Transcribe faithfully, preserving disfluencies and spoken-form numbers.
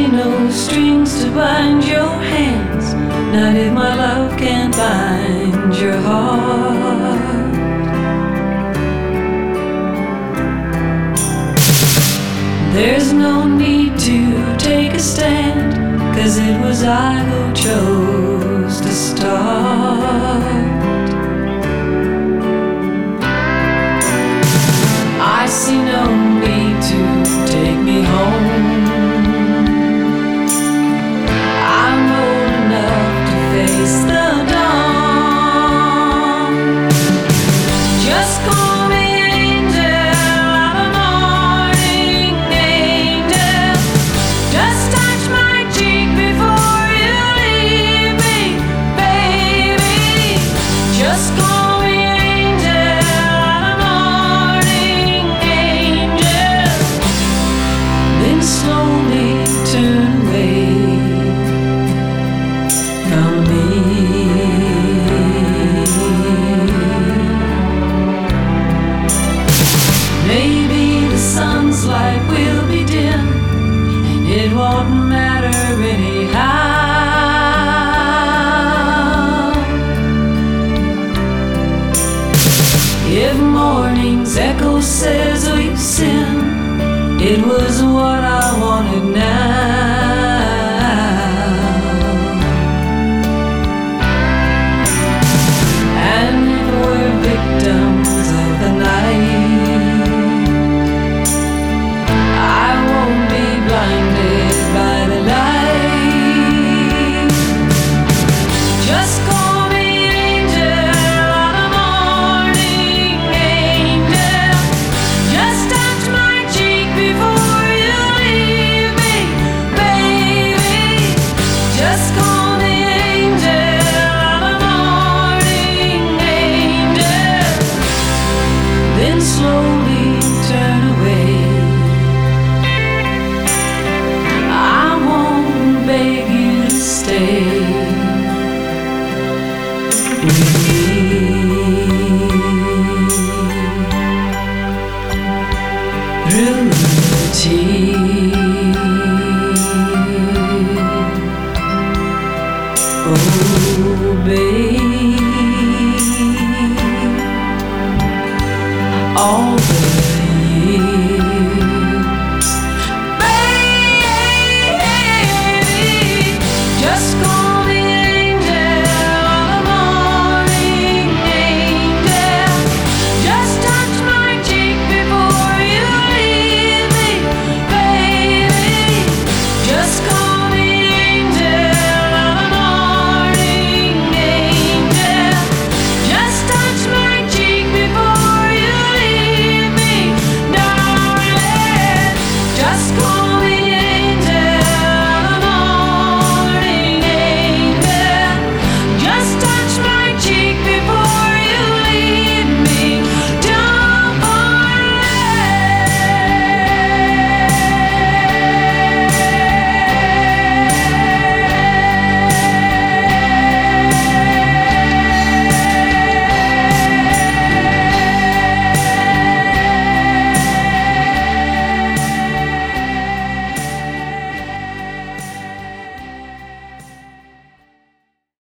be no strings to bind your hands, not if my love can bind your heart. There's no need to take a stand, 'cause it was I who chose to start. I see no need to take me home. I'm old enough to face the dawn. Just call me angel, I'm a morning angel. Just touch my cheek before you leave me, baby. Just call me angel, I'm a morning angel. Then slowly turn away from me. Maybe the sun's light will be dim, and it won't matter anyhow. If morning's echo says we've sinned, it was what I wanted now.